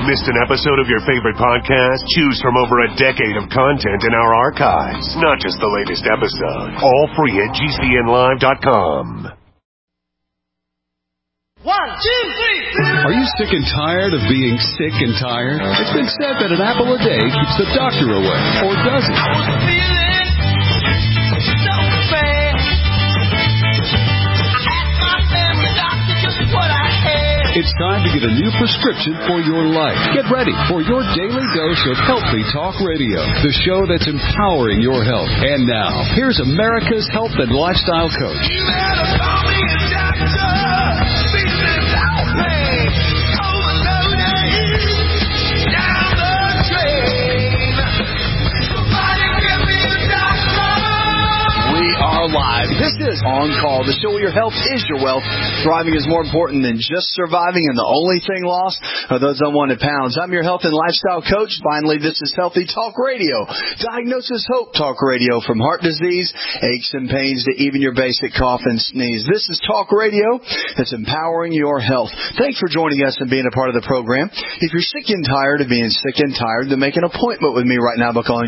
Missed an episode of your favorite podcast? Choose from over a decade of content in our archives. Not just the latest episode. All free at GCNlive.com. 1, 2, 3. Are you sick and tired of being sick and tired? It's been said that an apple a day keeps the doctor away. Or does it? I was feeling so bad. I asked my family doctor just what I had. It's time to get a new prescription for your life. Get ready for your daily dose of Healthy Talk Radio, the show that's empowering your health. And now, here's America's health and lifestyle coach. You better call me a doctor. Feeling so bad. Overdosing down the drain. Somebody give me a doctor. We are live. This is On Call, the show where your health is your wealth. Thriving is more important than just surviving, and the only thing lost are those unwanted pounds. I'm your health and lifestyle coach. Finally, this is Healthy Talk Radio. Diagnosis Hope Talk Radio, from heart disease, aches and pains, to even your basic cough and sneeze. This is Talk Radio that's empowering your health. Thanks for joining us and being a part of the program. If you're sick and tired of being sick and tired, then make an appointment with me right now by calling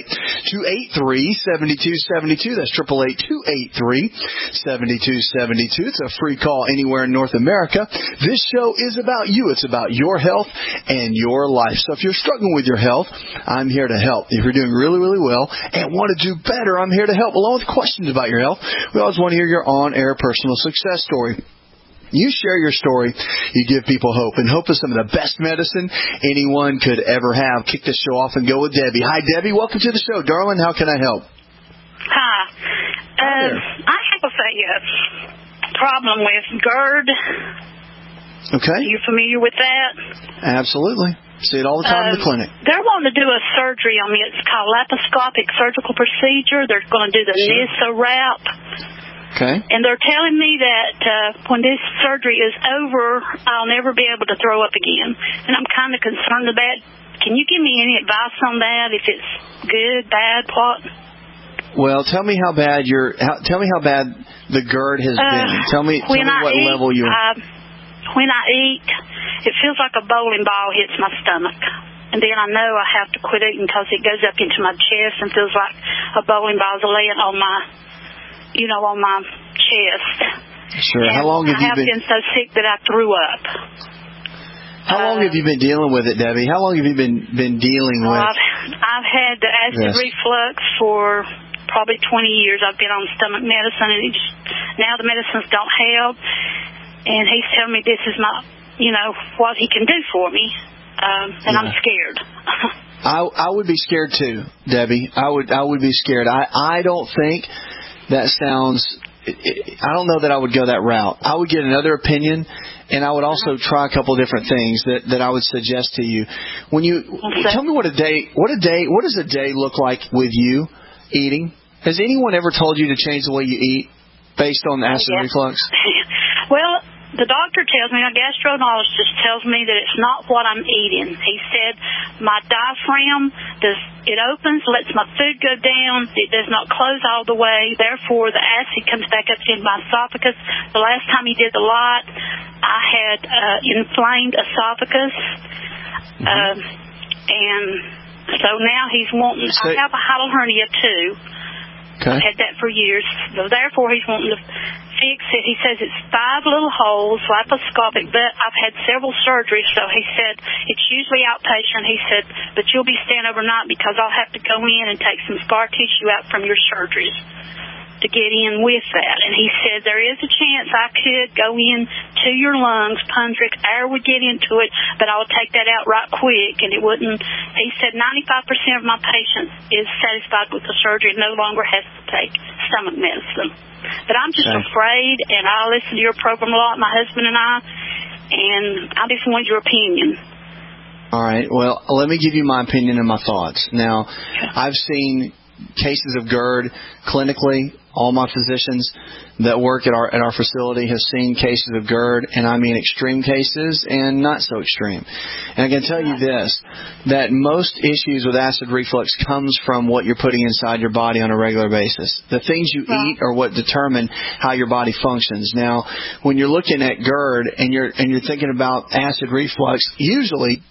888-283-7272. That's 888-283-7272. It's a free call anywhere in North America. This show is about you. It's about your health and your life. So if you're struggling with your health, I'm here to help. If you're doing really, really well and want to do better, I'm here to help. Along with questions about your health, we always want to hear your on-air personal success story. You share your story, you give people hope, and hope is some of the best medicine anyone could ever have. Kick the show off and go with Debbie. Hi, Debbie. Welcome to the show. Darling, how can I help? Hi. I have a problem with GERD. Okay. Are you familiar with that? Absolutely. See it all the time in the clinic. They're wanting to do a surgery on me. It's called laparoscopic surgical procedure. They're going to do the NISA wrap. Okay. And they're telling me that when this surgery is over, I'll never be able to throw up again. And I'm kind of concerned about that. Can you give me any advice on that? If it's good, bad, what? Well, tell me how bad the GERD has been. Tell me what level you are. When I eat, it feels like a bowling ball hits my stomach. And then I know I have to quit eating because it goes up into my chest and feels like a bowling ball is laying on my chest. Sure. And how long have you been? I have been so sick that I threw up. How long have you been dealing with it, Debbie? How long have you been dealing with? I've had the acid reflux for probably 20 years. I've been on stomach medicine, and now the medicines don't help. And he's telling me this is not, what he can do for me, and I'm scared. I would be scared too, Debbie. I would be scared. I don't think that sounds. I don't know that I would go that route. I would get another opinion, and I would also try a couple of different things that I would suggest to you. When you tell me what does a day look like with you eating? Has anyone ever told you to change the way you eat based on acid reflux? Well, the doctor tells me, my gastroenterologist tells me that it's not what I'm eating. He said my diaphragm opens, lets my food go down. It does not close all the way. Therefore, the acid comes back up in my esophagus. The last time he did the lot, I had inflamed esophagus. And so now he's wanting, I have a hiatal hernia too. Okay. I've had that for years. So therefore, he's wanting to fix it. He says it's 5 little holes, laparoscopic, but I've had several surgeries, so he said it's usually outpatient. He said, but you'll be staying overnight because I'll have to go in and take some scar tissue out from your surgeries to get in with that. And he said there is a chance I could go in to your lungs, Pundrick, air would get into it, but I would take that out right quick, and it wouldn't. He said 95% of my patients is satisfied with the surgery and no longer has to take stomach medicine. But I'm just afraid, and I listen to your program a lot, my husband and I just want your opinion. All right. Well, let me give you my opinion and my thoughts. Now, I've seen cases of GERD clinically All my physicians that work at our facility have seen cases of GERD, and I mean extreme cases and not so extreme. And I can tell you this, that most issues with acid reflux comes from what you're putting inside your body on a regular basis. The things you eat are what determine how your body functions. Now, when you're looking at GERD and you're thinking about acid reflux, usually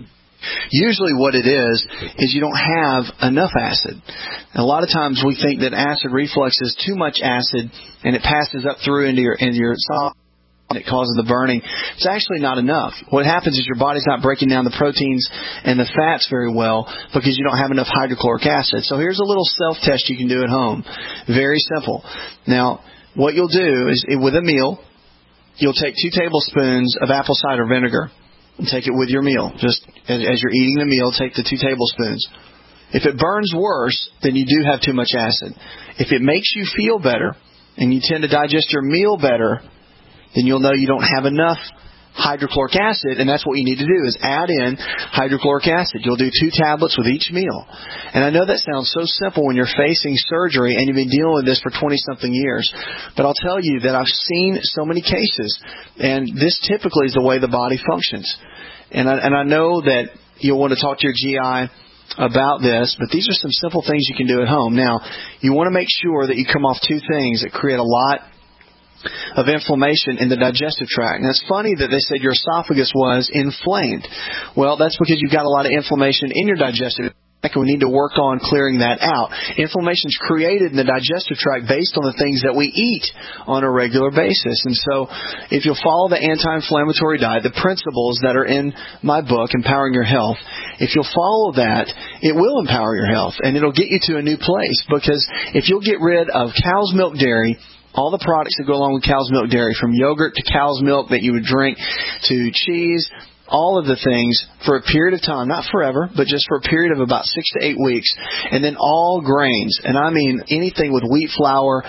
what it is you don't have enough acid. And a lot of times we think that acid reflux is too much acid and it passes up through into your esophagus and it causes the burning. It's actually not enough. What happens is your body's not breaking down the proteins and the fats very well because you don't have enough hydrochloric acid. So here's a little self-test you can do at home. Very simple. Now, what you'll do is with a meal, you'll take 2 tablespoons of apple cider vinegar. And take it with your meal. Just as you're eating the meal, take the 2 tablespoons. If it burns worse, then you do have too much acid. If it makes you feel better and you tend to digest your meal better, then you'll know you don't have enough hydrochloric acid, and that's what you need to do is add in hydrochloric acid. You'll do 2 tablets with each meal. And I know that sounds so simple when you're facing surgery and you've been dealing with this for 20-something years. But I'll tell you that I've seen so many cases, and this typically is the way the body functions. And I know that you'll want to talk to your GI about this, but these are some simple things you can do at home. Now, you want to make sure that you come off 2 things that create a lot of inflammation in the digestive tract. And it's funny that they said your esophagus was inflamed. Well, that's because you've got a lot of inflammation in your digestive tract. We need to work on clearing that out. Inflammation is created in the digestive tract based on the things that we eat on a regular basis. And so if you'll follow the anti-inflammatory diet, the principles that are in my book, Empowering Your Health, if you'll follow that, it will empower your health and it'll get you to a new place. Because if you'll get rid of cow's milk dairy, all the products that go along with cow's milk dairy, from yogurt to cow's milk that you would drink to cheese, all of the things for a period of time, not forever, but just for a period of about 6 to 8 weeks, and then all grains, and I mean anything with wheat flour,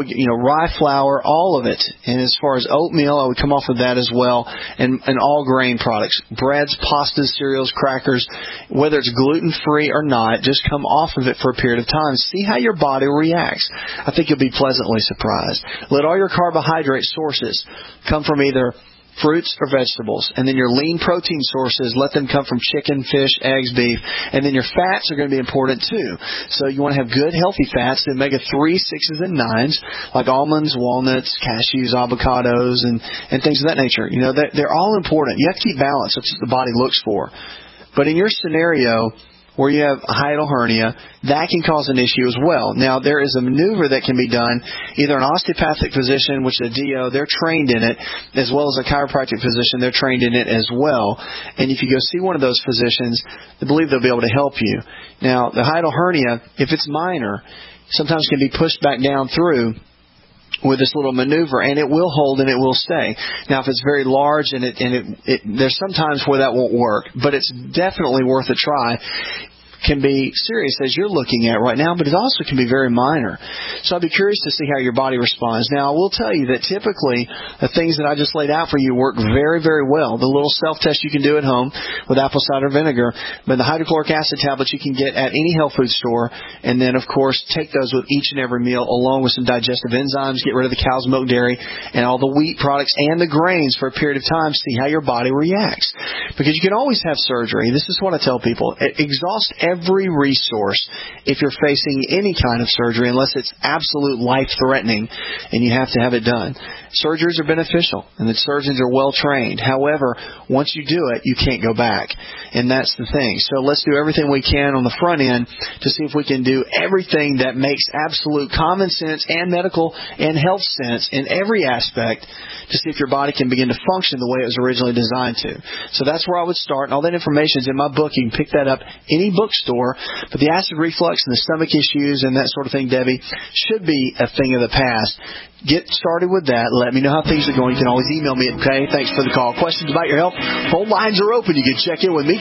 rye flour, all of it, and as far as oatmeal, I would come off of that as well, and all grain products, breads, pastas, cereals, crackers, whether it's gluten-free or not, just come off of it for a period of time. See how your body reacts. I think you'll be pleasantly surprised. Let all your carbohydrate sources come from either fruits or vegetables. And then your lean protein sources, let them come from chicken, fish, eggs, beef. And then your fats are going to be important too. So you want to have good, healthy fats, the omega-3, 6s, and 9s, like almonds, walnuts, cashews, avocados, and things of that nature. They're all important. You have to keep balance. That's what the body looks for. But in your scenario, where you have a hiatal hernia, that can cause an issue as well. Now, there is a maneuver that can be done, either an osteopathic physician, which is a DO, they're trained in it, as well as a chiropractic physician, they're trained in it as well. And if you go see one of those physicians, I believe they'll be able to help you. Now, the hiatal hernia, if it's minor, sometimes can be pushed back down through with this little maneuver, and it will hold and it will stay. Now, if it's very large and there's sometimes where that won't work, but it's definitely worth a try. Can be serious as you're looking at right now, but it also can be very minor. So I'd be curious to see how your body responds. Now, I will tell you that typically the things that I just laid out for you work very, very well. The little self-test you can do at home with apple cider vinegar, but the hydrochloric acid tablets you can get at any health food store, and then, of course, take those with each and every meal along with some digestive enzymes, get rid of the cow's milk dairy and all the wheat products and the grains for a period of time, see how your body reacts. Because you can always have surgery. This is what I tell people. Exhaust every resource if you're facing any kind of surgery, unless it's absolute life-threatening and you have to have it done. Surgeries are beneficial, and the surgeons are well-trained. However, once you do it, you can't go back, and that's the thing. So let's do everything we can on the front end to see if we can do everything that makes absolute common sense and medical and health sense in every aspect to see if your body can begin to function the way it was originally designed to. So that's where I would start, and all that information is in my book. You can pick that up any bookstore, but the acid reflux and the stomach issues and that sort of thing, Debbie, should be a thing of the past. Get started with that. Let me know how things are going. You can always email me, okay? Thanks for the call. Questions about your health? Phone lines are open. You can check in with me,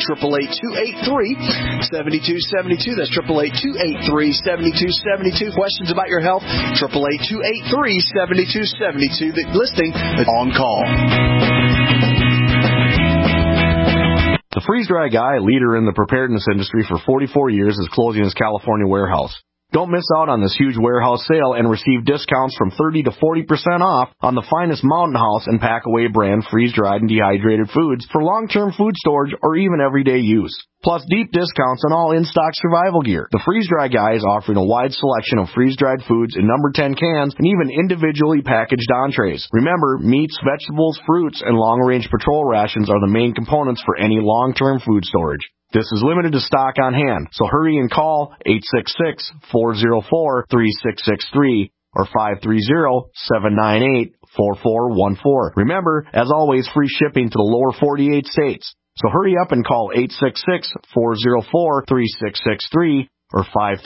888-283-7272. That's 888-283-7272. Questions about your health? 888-283-7272. The listing is on call. The Freeze Dry Guy, leader in the preparedness industry for 44 years, is closing his California warehouse. Don't miss out on this huge warehouse sale and receive discounts from 30 to 40% off on the finest Mountain House and Packaway brand freeze-dried and dehydrated foods for long-term food storage or even everyday use. Plus deep discounts on all in-stock survival gear. The Freeze Dry Guy is offering a wide selection of freeze-dried foods in number 10 cans and even individually packaged entrees. Remember, meats, vegetables, fruits, and long-range patrol rations are the main components for any long-term food storage. This is limited to stock on hand, so hurry and call 866-404-3663 or 530-798-4414. Remember, as always, free shipping to the lower 48 states. So hurry up and call 866-404-3663 or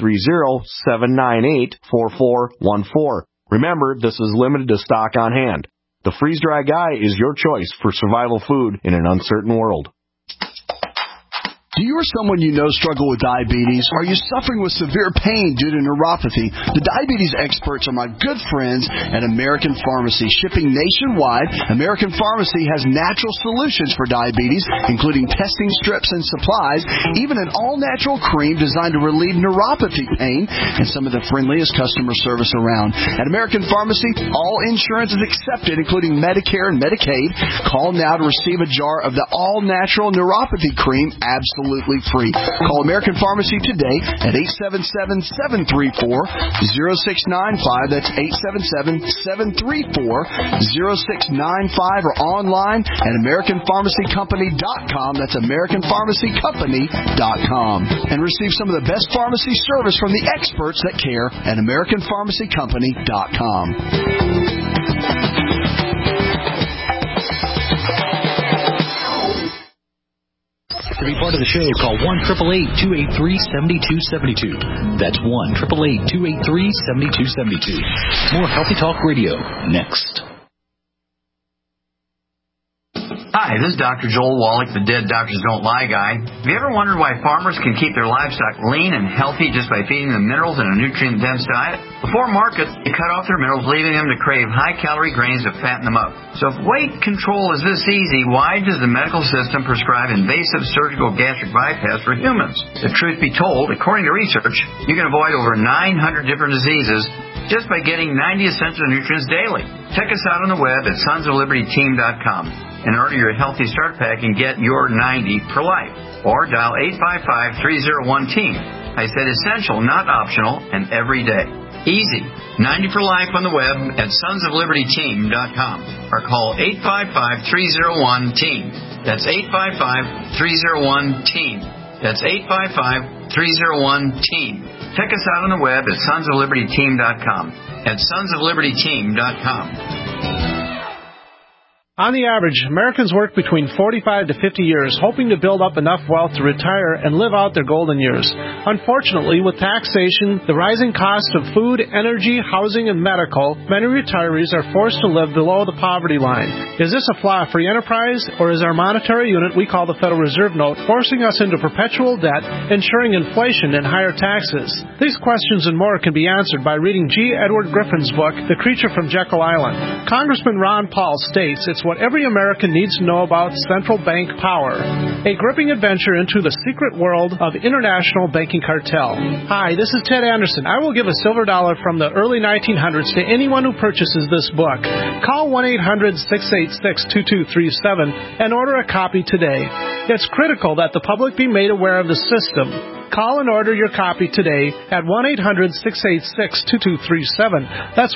530-798-4414. Remember, this is limited to stock on hand. The Freeze Dry Guy is your choice for survival food in an uncertain world. Do you or someone you know struggle with diabetes? Are you suffering with severe pain due to neuropathy? The diabetes experts are my good friends at American Pharmacy. Shipping nationwide, American Pharmacy has natural solutions for diabetes, including testing strips and supplies, even an all-natural cream designed to relieve neuropathy pain, and some of the friendliest customer service around. At American Pharmacy, all insurance is accepted, including Medicare and Medicaid. Call now to receive a jar of the all-natural neuropathy cream absolutely free. Call American Pharmacy today at 877-734-0695. That's 877-734-0695 or online at AmericanPharmacyCompany.com. That's AmericanPharmacyCompany.com. And receive some of the best pharmacy service from the experts that care at AmericanPharmacyCompany.com. To be part of the show, call 1-888-283-7272. That's 1-888-283-7272. More Healthy Talk Radio next. Hi, this is Dr. Joel Wallach, the Dead Doctors Don't Lie guy. Have you ever wondered why farmers can keep their livestock lean and healthy just by feeding them minerals in a nutrient-dense diet? Before markets, they cut off their minerals, leaving them to crave high-calorie grains to fatten them up. So if weight control is this easy, why does the medical system prescribe invasive surgical gastric bypass for humans? The truth be told, according to research, you can avoid over 900 different diseases just by getting 90 essential nutrients daily. Check us out on the web at sonsoflibertyteam.com. and order your Healthy Start Pack and get your 90 for life. Or dial 855-301-TEAM. I said essential, not optional, and every day. Easy. 90 for life on the web at sonsoflibertyteam.com. Or call 855-301-TEAM. That's 855-301-TEAM. That's 855-301-TEAM. Check us out on the web at sonsoflibertyteam.com. At sonsoflibertyteam.com. On the average, Americans work between 45 to 50 years, hoping to build up enough wealth to retire and live out their golden years. Unfortunately, with taxation, the rising cost of food, energy, housing, and medical, many retirees are forced to live below the poverty line. Is this a flaw free enterprise, or is our monetary unit we call the Federal Reserve Note forcing us into perpetual debt, ensuring inflation and higher taxes? These questions and more can be answered by reading G. Edward Griffin's book, The Creature from Jekyll Island. Congressman Ron Paul states it's what every American needs to know about central bank power. A gripping adventure into the secret world of international banking cartel. Hi, this is Ted Anderson. I will give a silver dollar from the early 1900s to anyone who purchases this book. Call 1-800-686-2237 and order a copy today. It's critical that the public be made aware of the system. Call and order your copy today at 1-800-686-2237. That's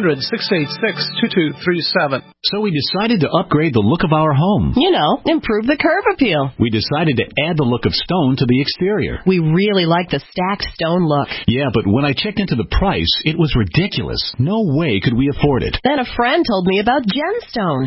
1-800-686-2237. So we decided to upgrade the look of our home. You know, improve the curb appeal. We decided to add the look of stone to the exterior. We really like the stacked stone look. Yeah, but when I checked into the price, it was ridiculous. No way could we afford it. Then a friend told me about Genstone.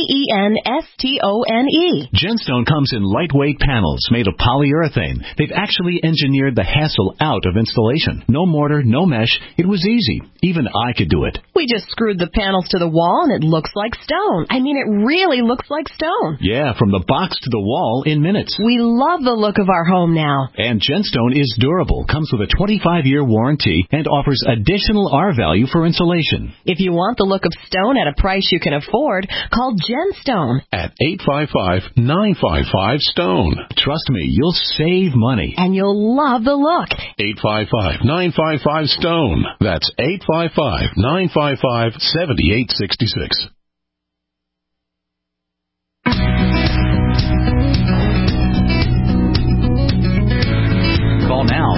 Genstone. Genstone comes in lightweight panels made of polyurethane. They've actually engineered the hassle out of installation. No mortar, no mesh. It was easy. Even I could do it. We just screwed the panels to the wall and it looks like stone. I mean, it really looks like stone. Yeah, from the box to the wall in minutes. We love the look of our home now. And Genstone is durable, comes with a 25-year warranty, and offers additional R-value for insulation. If you want the look of stone at a price you can afford, call Genstone at 855-955-STONE. Trust me, you'll save money. And you'll love the look. 855-955-STONE. That's 855-955-7866. Call now,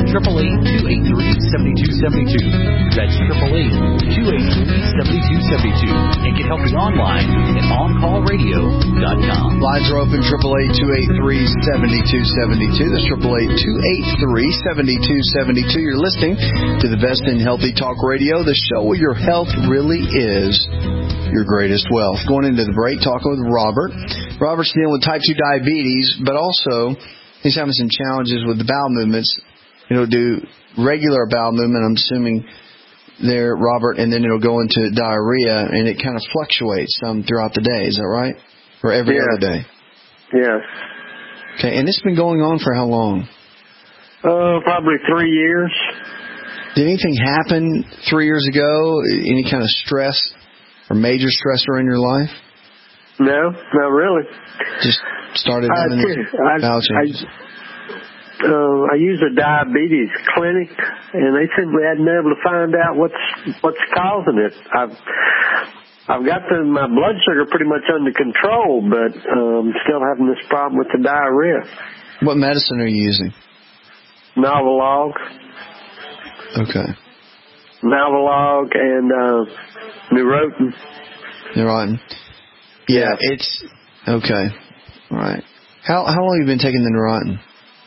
888-283-7272. That's 888-283-7272. And get help online at OnCallRadio.com. Lines are open, 888-283-7272. That's 888-283-7272. You're listening to the best in Healthy Talk Radio, the show where your health really is your greatest wealth. Going into the break, talking with Robert. Robert's dealing with type 2 diabetes, but also he's having some challenges with the bowel movements. It'll do regular bowel movement, I'm assuming there, Robert, and then it'll go into diarrhea, and it kind of fluctuates some throughout the day. Is that right? Or every other day? Yes. Okay, and it's been going on for how long? Probably 3 years. Did anything happen 3 years ago? Any kind of stress or major stressor in your life? No, not really. Just started having bowel changes? I use a diabetes clinic, and they said we hadn't been able to find out what's causing it. I've got my blood sugar pretty much under control, but still having this problem with the diarrhea. What medicine are you using? Novolog. Okay. Novolog and Neurontin. Neurontin. Yeah, it's okay. All right. How long have you been taking the Neurontin?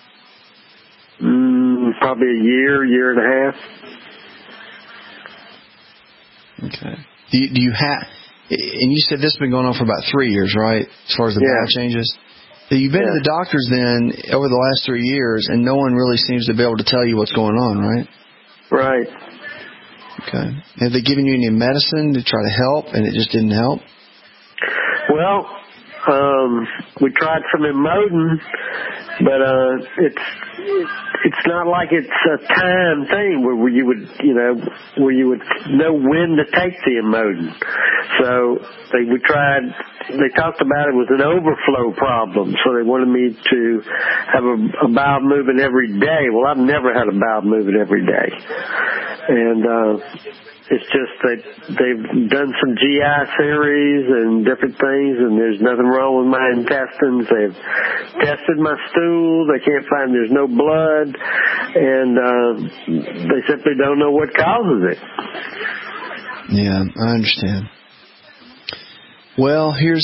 Probably a year and a half. Okay. Do you have? And you said this has been going on for about 3 years, right? As far as the bowel changes. So you've been to the doctors then over the last 3 years, and no one really seems to be able to tell you what's going on, right? Right. Okay. Have they given you any medicine to try to help, and it just didn't help? Well, we tried some Imodin, but it's not like it's a time thing where you would know when to take the Imodin. So they talked about it was an overflow problem, so they wanted me to have a bowel movement every day. Well, I've never had a bowel movement every day. And it's just that they've done some GI series and different things, and there's nothing wrong with my intestines. They've tested my stool. They can't find there's no blood, and they simply don't know what causes it. Yeah, I understand. Well, here's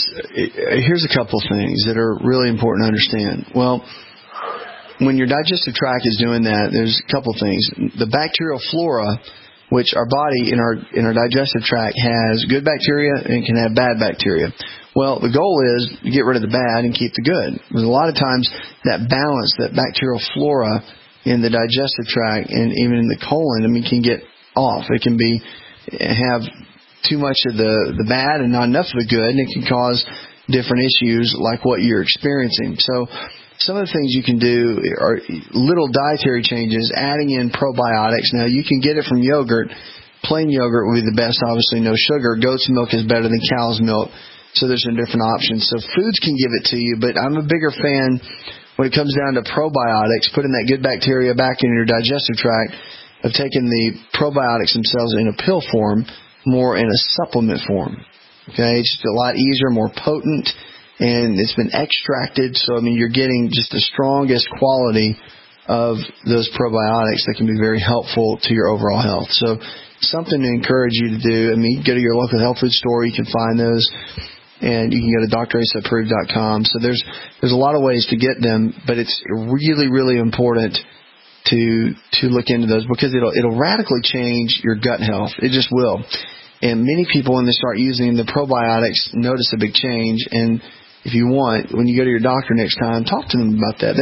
a couple of things that are really important to understand. Well, when your digestive tract is doing that, there's a couple of things. The bacterial flora, which our body in our digestive tract has good bacteria and can have bad bacteria. Well, the goal is to get rid of the bad and keep the good. Because a lot of times that balance, that bacterial flora in the digestive tract and even in the colon, can get off. It can have too much of the bad and not enough of the good, and it can cause different issues like what you're experiencing. So some of the things you can do are little dietary changes, adding in probiotics. Now, you can get it from yogurt. Plain yogurt would be the best, obviously, no sugar. Goat's milk is better than cow's milk. So there's some different options. So foods can give it to you, but I'm a bigger fan when it comes down to probiotics, putting that good bacteria back in your digestive tract, of taking the probiotics themselves in a pill form, more in a supplement form. Okay, it's just a lot easier, more potent, and it's been extracted, so you're getting just the strongest quality of those probiotics that can be very helpful to your overall health. So something to encourage you to do. You go to your local health food store, you can find those, and you can go to draceapproved.com. So there's a lot of ways to get them, but it's really, really important to look into those, because it'll radically change your gut health. It just will. And many people, when they start using the probiotics, notice a big change. And if you want, when you go to your doctor next time, talk to them about that.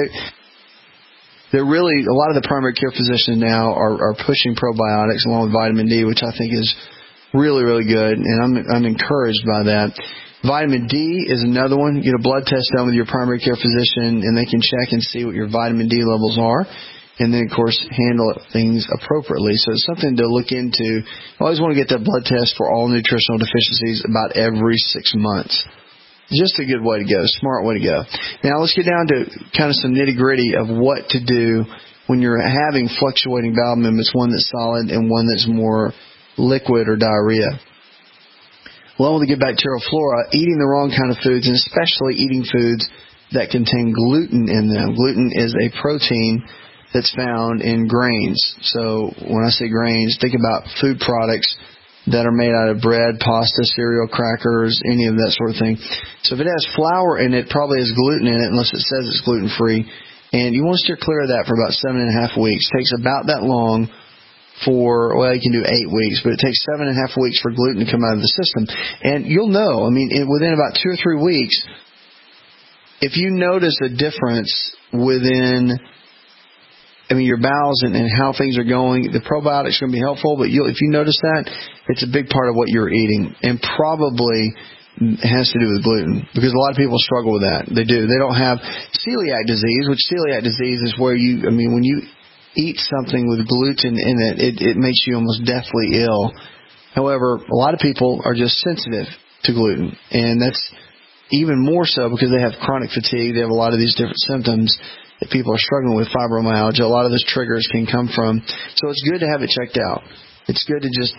They're really, a lot of the primary care physicians now are pushing probiotics along with vitamin D, which I think is really, really good, and I'm encouraged by that. Vitamin D is another one. Get a blood test done with your primary care physician, and they can check and see what your vitamin D levels are, and then, of course, handle things appropriately. So it's something to look into. I always want to get that blood test for all nutritional deficiencies about every 6 months. Just a good way to go, smart way to go. Now let's get down to kind of some nitty-gritty of what to do when you're having fluctuating bowel movements, one that's solid and one that's more liquid or diarrhea. Along with the good bacterial flora, eating the wrong kind of foods, and especially eating foods that contain gluten in them. Gluten is a protein that's found in grains. So when I say grains, think about food products that are made out of bread, pasta, cereal, crackers, any of that sort of thing. So if it has flour in it, probably has gluten in it unless it says it's gluten-free. And you want to steer clear of that for about 7.5 weeks. It takes about that long for, well, you can do 8 weeks, but it takes 7.5 weeks for gluten to come out of the system. And you'll know, within about 2 or 3 weeks, if you notice a difference within your bowels and how things are going, the probiotics are going to be helpful, but if you notice that, it's a big part of what you're eating, and probably has to do with gluten, because a lot of people struggle with that. They do. They don't have celiac disease, which celiac disease is where when you eat something with gluten in it makes you almost deathly ill. However, a lot of people are just sensitive to gluten, and that's even more so because they have chronic fatigue. They have a lot of these different symptoms that people are struggling with, fibromyalgia. A lot of those triggers can come from. So it's good to have it checked out. It's good to just,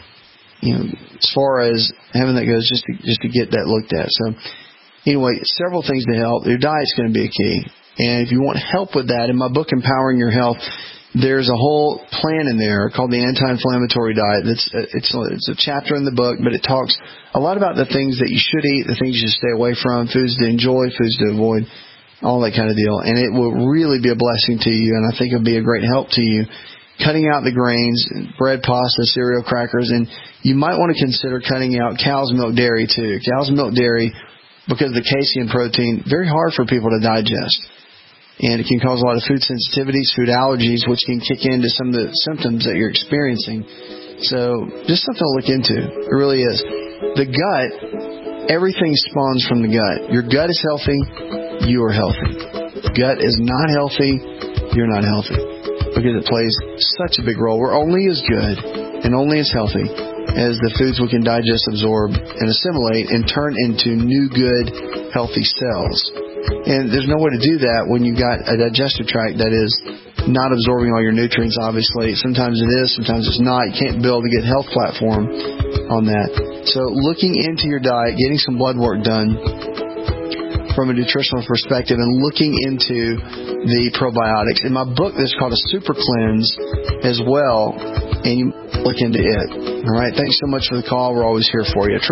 as far as having that goes, just to get that looked at. So anyway, several things to help. Your diet's going to be a key. And if you want help with that, in my book, Empowering Your Health, there's a whole plan in there called the anti-inflammatory diet. It's a chapter in the book, but it talks a lot about the things that you should eat, the things you should stay away from, foods to enjoy, foods to avoid, all that kind of deal. And it will really be a blessing to you, and I think it'll be a great help to you. Cutting out the grains, bread, pasta, cereal, crackers, and you might want to consider cutting out cow's milk dairy too. Cow's milk dairy, because of the casein protein, very hard for people to digest. And it can cause a lot of food sensitivities, food allergies, which can kick into some of the symptoms that you're experiencing. So just something to look into. It really is. The gut, everything spawns from the gut. Your gut is healthy, you are healthy. Gut is not healthy, you're not healthy. Because it plays such a big role. We're only as good and only as healthy as the foods we can digest, absorb, and assimilate and turn into new, good, healthy cells. And there's no way to do that when you've got a digestive tract that is not absorbing all your nutrients, obviously. Sometimes it is, sometimes it's not. You can't build a good health platform on that. So looking into your diet, getting some blood work done from a nutritional perspective, and looking into the probiotics. In my book, there's called a Super Cleanse as well, and you look into it. All right, thanks so much for the call. We're always here for you.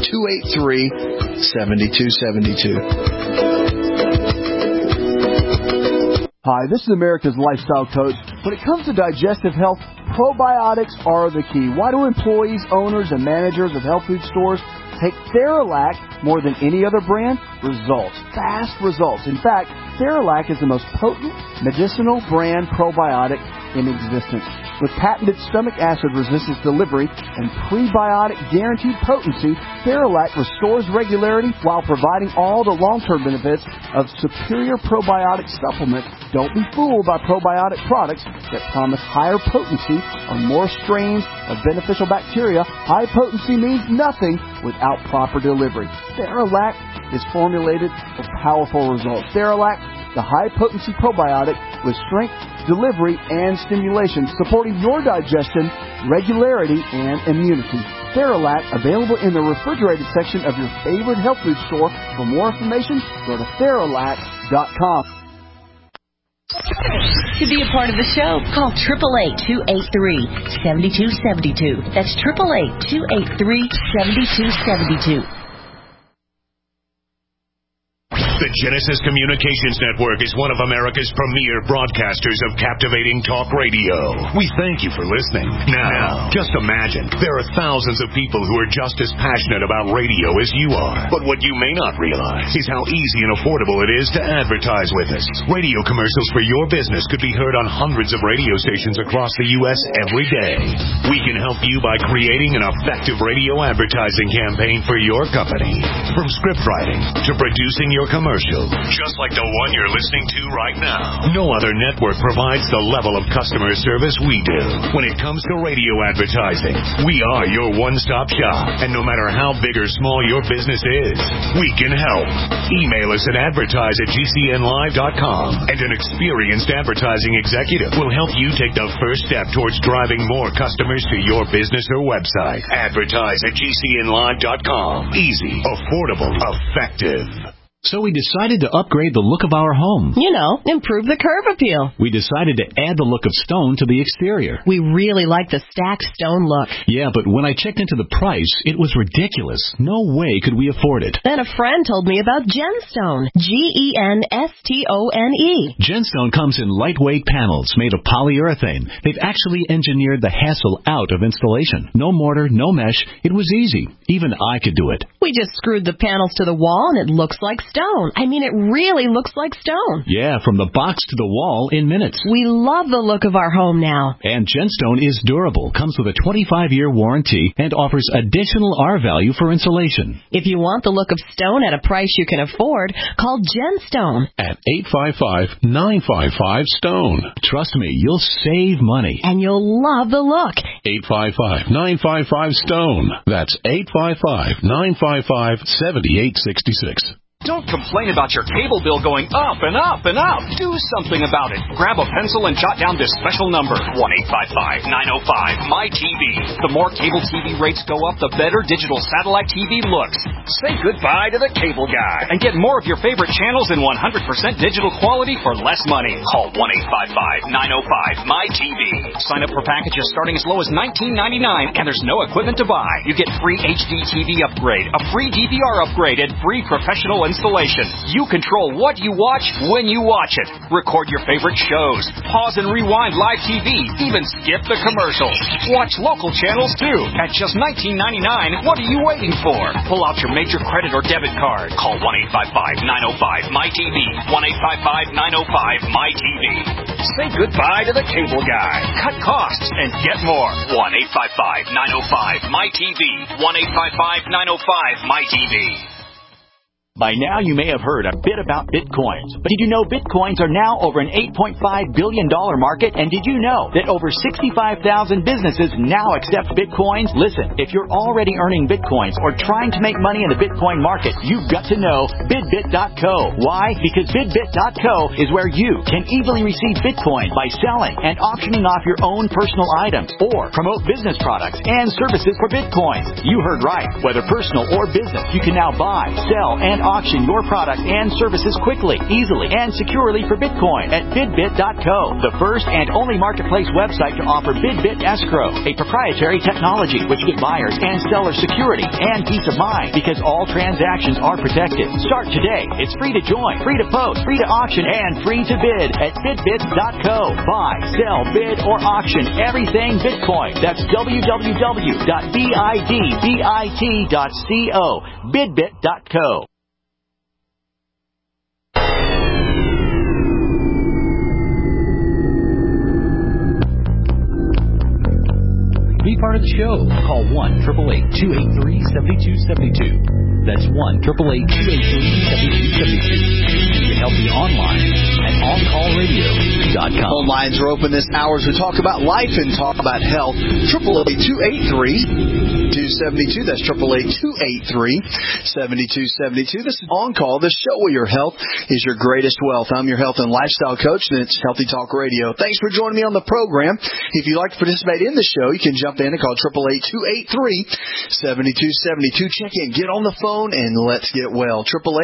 888-283-7272. Hi, this is America's Lifestyle Coach. When it comes to digestive health, probiotics are the key. Why do employees, owners, and managers of health food stores take Theralac more than any other brand? Results. Fast results. In fact, Theralac is the most potent medicinal brand probiotic in existence. With patented stomach acid resistance delivery and prebiotic guaranteed potency, Theralac restores regularity while providing all the long-term benefits of superior probiotic supplements. Don't be fooled by probiotic products that promise higher potency or more strains of beneficial bacteria. High potency means nothing without proper delivery. Theralac is formulated for powerful results. Theralac, the high-potency probiotic with strength, delivery, and stimulation, supporting your digestion, regularity, and immunity. Theralac, available in the refrigerated section of your favorite health food store. For more information, go to Theralac.com. To be a part of the show, call 888-283-7272. That's 888-283-7272. The Genesis Communications Network is one of America's premier broadcasters of captivating talk radio. We thank you for listening. Now, just imagine, there are thousands of people who are just as passionate about radio as you are. But what you may not realize is how easy and affordable it is to advertise with us. Radio commercials for your business could be heard on hundreds of radio stations across the U.S. every day. We can help you by creating an effective radio advertising campaign for your company. From script writing to producing your commercials, commercial, just like the one you're listening to right now. No other network provides the level of customer service we do. When it comes to radio advertising, we are your one-stop shop. And no matter how big or small your business is, we can help. Email us at advertise@gcnlive.com, and an experienced advertising executive will help you take the first step towards driving more customers to your business or website. Advertise@gcnlive.com. Easy, affordable, effective. So we decided to upgrade the look of our home. You know, improve the curb appeal. We decided to add the look of stone to the exterior. We really like the stacked stone look. Yeah, but when I checked into the price, it was ridiculous. No way could we afford it. Then a friend told me about Genstone. Genstone. Genstone comes in lightweight panels made of polyurethane. They've actually engineered the hassle out of installation. No mortar, no mesh. It was easy. Even I could do it. We just screwed the panels to the wall and it looks like stone. I mean, it really looks like stone. Yeah, from the box to the wall in minutes. We love the look of our home now. And Genstone is durable, comes with a 25-year warranty, and offers additional R value for insulation. If you want the look of stone at a price you can afford, call Genstone at 855-955-STONE. Trust me, you'll save money. And you'll love the look. 855-955-STONE. That's 855-955-7866. Don't complain about your cable bill going up and up and up. Do something about it. Grab a pencil and jot down this special number, 1-855-905-MY-TV. The more cable TV rates go up, the better digital satellite TV looks. Say goodbye to the cable guy and get more of your favorite channels in 100% digital quality for less money. Call 1-855-905-MY-TV. Sign up for packages starting as low as $19.99, and there's no equipment to buy. You get free HD TV upgrade, a free DVR upgrade, and free professional installation. You control what you watch when you watch it. Record your favorite shows. Pause and rewind live TV. Even skip the commercials. Watch local channels too. At just $19.99, what are you waiting for? Pull out your major credit or debit card. Call 1-855-905-MY-TV. 1-855-905-MY-TV. Say goodbye to the cable guy. Cut costs and get more. 1-855-905-MY-TV. 1-855-905-MY-TV. By now, you may have heard a bit about Bitcoins. But did you know Bitcoins are now over an $8.5 billion market? And did you know that over 65,000 businesses now accept Bitcoins? Listen, if you're already earning Bitcoins or trying to make money in the Bitcoin market, you've got to know BidBit.co. Why? Because BidBit.co is where you can easily receive Bitcoin by selling and auctioning off your own personal items or promote business products and services for Bitcoins. You heard right. Whether personal or business, you can now buy, sell, and auction your product and services quickly, easily, and securely for Bitcoin at BidBit.co, the first and only marketplace website to offer BidBit Escrow, a proprietary technology which gives buyers and sellers security and peace of mind because all transactions are protected. Start today. It's free to join, free to post, free to auction, and free to bid at BidBit.co. Buy, sell, bid, or auction everything Bitcoin. That's www.bidbit.co. BidBit.co. Be part of the show. Call 1-888-283-7272. That's 1-888-283-7272. You can help me online at OnCallRadio.com. Phone lines are open this hour as we talk about life and talk about health. 888-283-7272. That's 888-283-7272. This is On Call, the show where your health is your greatest wealth. I'm your health and lifestyle coach, and it's Healthy Talk Radio. Thanks for joining me on the program. If you'd like to participate in the show, you can jump in and call 888-283-7272. Check in, get on the phone, and let's get well.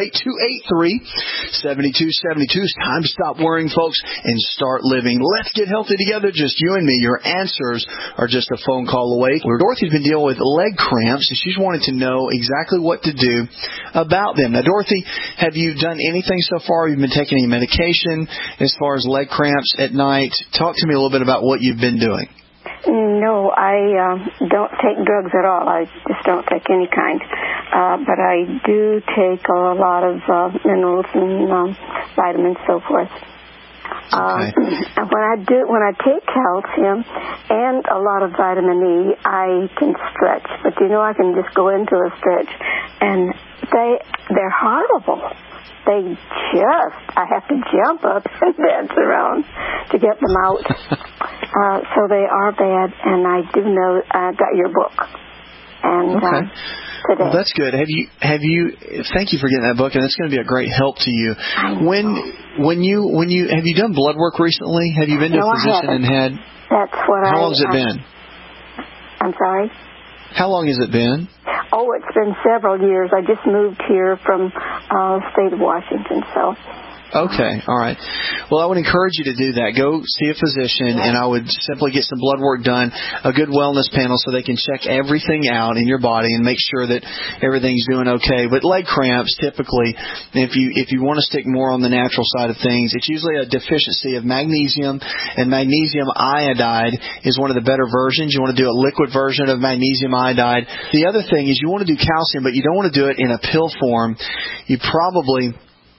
888-283-7272. It's time to stop worrying, folks, and start living. Let's get healthy together, just you and me. Your answers are just a phone call away. Dorothy's been dealing with leg cramps, and she's wanted to know exactly what to do about them. Now, Dorothy, have you done anything so far? Have you been taking any medication as far as leg cramps at night? Talk to me a little bit about what you've been doing. No, I don't take drugs at all. I just don't take any kind. But I do take a lot of minerals and vitamins, so forth. Okay. When I take calcium and a lot of vitamin E, I can stretch. But I can just go into a stretch, and they're horrible. I have to jump up and dance around to get them out. So they are bad, and I do know I got your book. And okay. Today. Well, that's good. Have you? Thank you for getting that book, and it's going to be a great help to you. When you have you done blood work recently? Have you been to a physician and had? That's what How long has it been? I'm sorry? How long has it been? Oh, it's been several years. I just moved here from state of Washington, so. Okay, all right. Well, I would encourage you to do that. Go see a physician, and I would simply get some blood work done, a good wellness panel so they can check everything out in your body and make sure that everything's doing okay. But leg cramps, typically, if you want to stick more on the natural side of things, it's usually a deficiency of magnesium, and magnesium iodide is one of the better versions. You want to do a liquid version of magnesium iodide. The other thing is you want to do calcium, but you don't want to do it in a pill form. You probably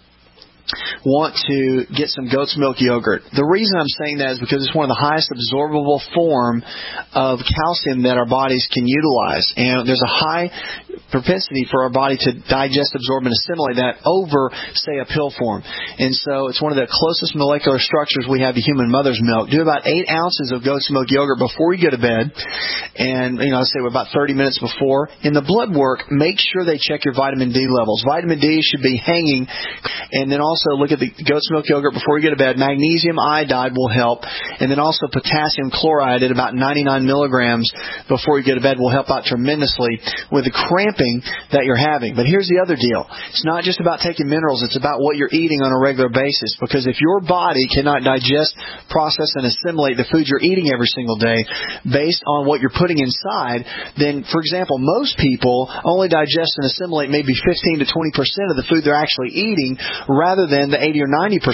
want to get some goat's milk yogurt. The reason I'm saying that is because it's one of the highest absorbable form of calcium that our bodies can utilize. And there's a high propensity for our body to digest, absorb, and assimilate that over, say, a pill form. And so it's one of the closest molecular structures we have to human mother's milk. Do about 8 ounces of goat's milk yogurt before you go to bed. And, say about 30 minutes before. In the blood work, make sure they check your vitamin D levels. Vitamin D should be hanging. And then also look at the goat's milk yogurt before you go to bed. Magnesium iodide will help. And then also potassium chloride at about 99 milligrams before you go to bed will help out tremendously with the cramping that you're having. But here's the other deal. It's not just about taking minerals. It's about what you're eating on a regular basis. Because if your body cannot digest, process, and assimilate the food you're eating every single day based on what you're putting inside, then, for example, most people only digest and assimilate maybe 15 to 20% of the food they're actually eating rather than the 80 or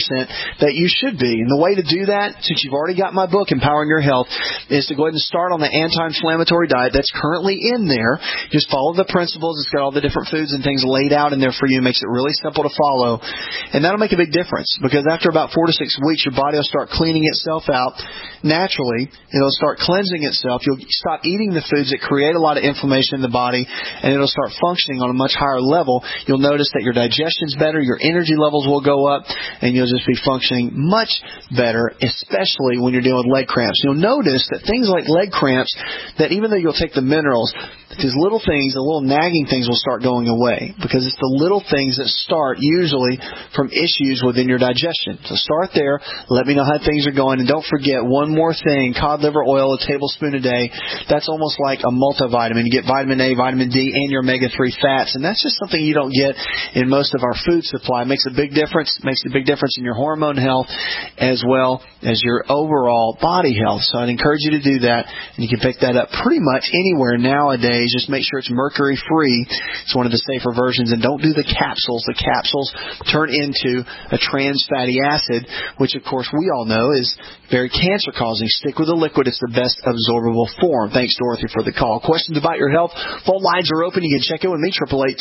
90% that you should be. And the way to do that, since you've already got my book, Empowering Your Health, is to go ahead and start on the anti-inflammatory diet that's currently in there. Just follow the principles. It's got all the different foods and things laid out in there for you. It makes it really simple to follow. And that'll make a big difference because after about 4 to 6 weeks, your body will start cleaning itself out naturally. It'll start cleansing itself. You'll stop eating the foods that create a lot of inflammation in the body, and it'll start functioning on a much higher level. You'll notice that your digestion's better, your energy levels will go up, and you'll just be functioning much better, especially when you're dealing with leg cramps. You'll notice that things like leg cramps, that even though you'll take the minerals, these little things, the little nagging things will start going away because it's the little things that start usually from issues within your digestion. So start there. Let me know how things are going. And don't forget one more thing, cod liver oil, a tablespoon a day. That's almost like a multivitamin. You get vitamin A, vitamin D, and your omega-3 fats. And that's just something you don't get in most of our food supply. It makes a big difference. It makes a big difference in your hormone health as well as your overall body health. So I'd encourage you to do that. And you can pick that up pretty much anywhere nowadays. Just make sure it's mercury-free. It's one of the safer versions. And don't do the capsules. The capsules turn into a trans fatty acid, which, of course, we all know is very cancer-causing. Stick with the liquid. It's the best absorbable form. Thanks, Dorothy, for the call. Questions about your health? Phone lines are open. You can check in with me,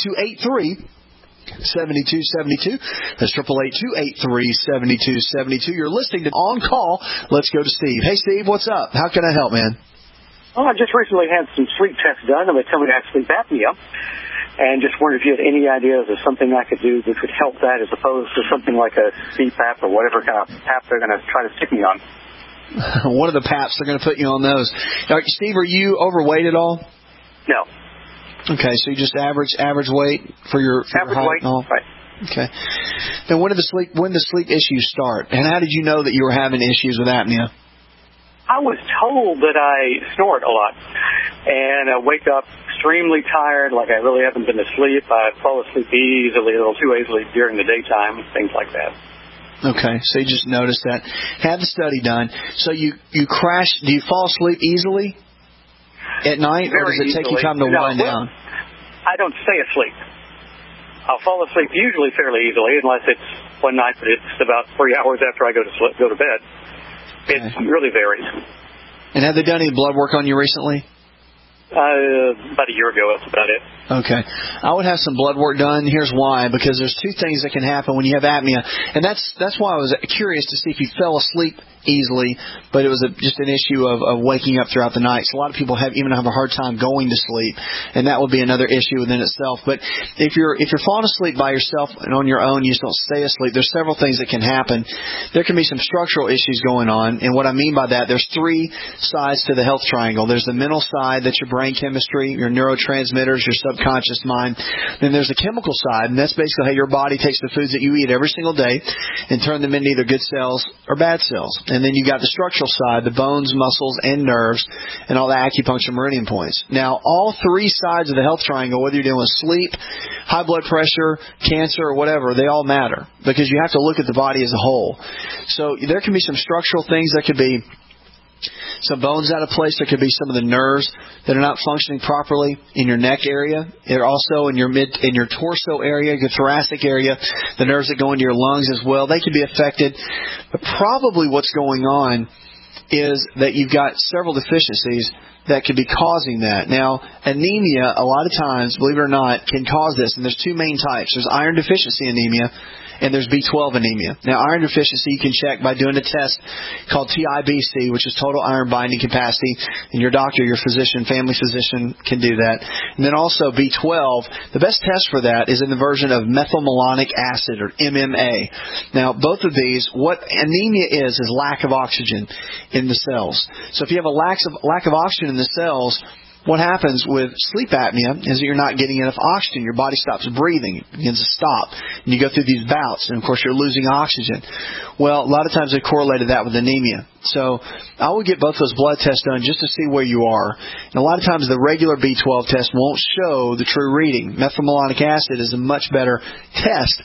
888-283-7272. That's 888-283-7272. You're listening to On Call. Let's go to Steve. Hey, Steve, what's up? How can I help, man? Oh, I just recently had some sleep tests done, and they told me I have sleep apnea. And just wondered if you had any ideas of something I could do that could help that as opposed to something like a CPAP or whatever kind of PAP they're going to try to stick me on. One of the PAPs, they're going to put you on those. Now, Steve, are you overweight at all? No. Okay, so you just average weight for your average height weight, and all? Right. Okay. Then when did the sleep issues start? And how did you know that you were having issues with apnea? I was told that I snort a lot, and I wake up extremely tired, like I really haven't been asleep. I fall asleep easily, a little too easily during the daytime, things like that. Okay, so you just noticed that. Had the study done. So you crash, do you fall asleep easily at night, or does it take you time to wind down? I don't stay asleep. I'll fall asleep usually fairly easily, unless it's one night, but it's about 3 hours after I go to bed. It really varies. And have they done any blood work on you recently? About a year ago, that's about it. Okay. I would have some blood work done. Here's why. Because there's two things that can happen when you have apnea. And that's why I was curious to see if you fell asleep easily, but it was just an issue of waking up throughout the night. So a lot of people even have a hard time going to sleep, and that would be another issue within itself. But if you're falling asleep by yourself and on your own, you just don't stay asleep, there's several things that can happen. There can be some structural issues going on, and what I mean by that, there's three sides to the health triangle. There's the mental side, that's your brain chemistry, your neurotransmitters, your subconscious mind. Then there's the chemical side, and that's basically how your body takes the foods that you eat every single day and turn them into either good cells or bad cells. And then you got the structural side, the bones, muscles, and nerves, and all the acupuncture meridian points. Now, all three sides of the health triangle, whether you're dealing with sleep, high blood pressure, cancer, or whatever, they all matter because you have to look at the body as a whole. So there can be some structural things. That could be some bones out of place. There could be some of the nerves that are not functioning properly in your neck area. They're also in your torso area, your thoracic area, the nerves that go into your lungs as well. They could be affected. But probably what's going on is that you've got several deficiencies that could be causing that. Now, anemia, a lot of times, believe it or not, can cause this. And there's two main types. There's iron deficiency anemia, and there's B12 anemia. Now, iron deficiency you can check by doing a test called TIBC, which is total iron binding capacity, and your doctor, your physician, family physician can do that. And then also B12, the best test for that is in the version of methylmalonic acid, or MMA. Now, both of these, what anemia is lack of oxygen in the cells. So if you have a lack of oxygen in the cells, what happens with sleep apnea is that you're not getting enough oxygen. Your body stops breathing. It begins to stop. And you go through these bouts, and, of course, you're losing oxygen. Well, a lot of times they correlated that with anemia. So I would get both those blood tests done just to see where you are. And a lot of times the regular B12 test won't show the true reading. Methylmalonic acid is a much better test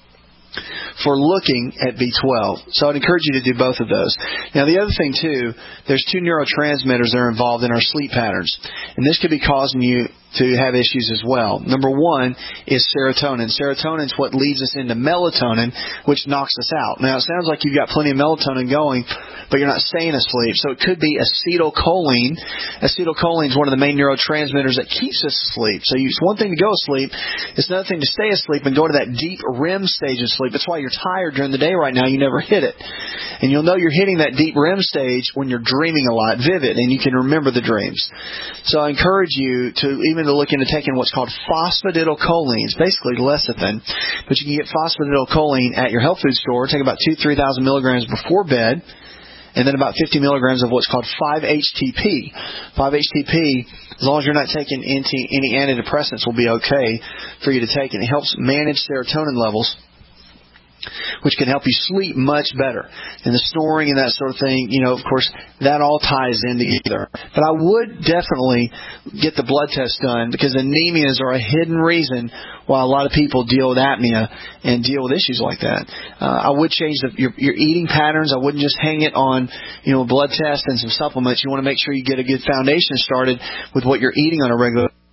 for looking at B12. So I'd encourage you to do both of those. Now, the other thing, too, there's two neurotransmitters that are involved in our sleep patterns. And this could be causing you to have issues as well. Number one is serotonin. Serotonin is what leads us into melatonin, which knocks us out. Now, it sounds like you've got plenty of melatonin going, but you're not staying asleep. So it could be acetylcholine. Acetylcholine is one of the main neurotransmitters that keeps us asleep. So it's one thing to go asleep. It's another thing to stay asleep and go to that deep REM stage of sleep. That's why you're tired during the day right now. You never hit it. And you'll know you're hitting that deep REM stage when you're dreaming a lot, vivid, and you can remember the dreams. So I encourage you to look into taking what's called phosphatidylcholine. It's basically lecithin, but you can get phosphatidylcholine at your health food store. Take about 2,000-3,000 milligrams before bed, and then about 50 milligrams of what's called 5-HTP. 5-HTP, as long as you're not taking any antidepressants, will be okay for you to take, and it helps manage serotonin levels, which can help you sleep much better. And the snoring and that sort of thing, of course, that all ties in together. But I would definitely get the blood test done because anemias are a hidden reason why a lot of people deal with apnea and deal with issues like that. I would change your eating patterns. I wouldn't just hang it on, a blood test and some supplements. You want to make sure you get a good foundation started with what you're eating on a regular basis.